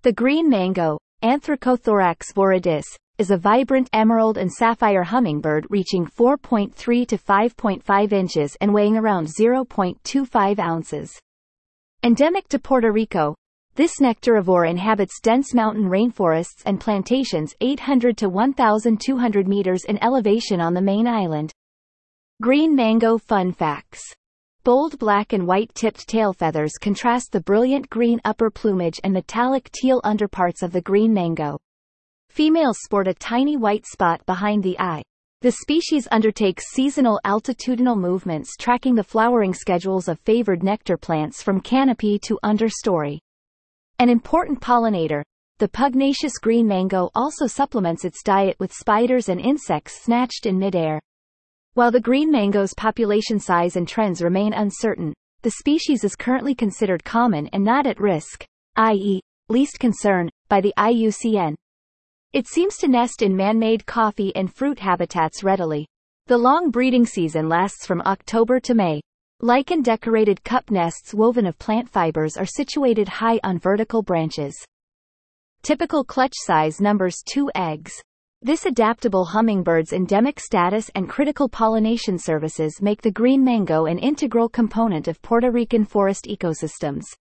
The green mango, Anthracothorax viridis, is a vibrant emerald and sapphire hummingbird reaching 4.3 to 5.5 inches and weighing around 0.25 ounces. Endemic to Puerto Rico, this nectarivore inhabits dense mountain rainforests and plantations 800 to 1,200 meters in elevation on the main island. Green mango fun facts. Bold black and white-tipped tail feathers contrast the brilliant green upper plumage and metallic teal underparts of the green mango. Females sport a tiny white spot behind the eye. The species undertakes seasonal altitudinal movements tracking the flowering schedules of favored nectar plants from canopy to understory. An important pollinator, the pugnacious green mango also supplements its diet with spiders and insects snatched in midair. While the green mango's population size and trends remain uncertain, the species is currently considered common and not at risk, i.e., least concern, by the IUCN. It seems to nest in man-made coffee and fruit habitats readily. The long breeding season lasts from October to May. Lichen-decorated cup nests woven of plant fibers are situated high on vertical branches. Typical clutch size numbers 2 eggs. This adaptable hummingbird's endemic status and critical pollination services make the green mango an integral component of Puerto Rican forest ecosystems.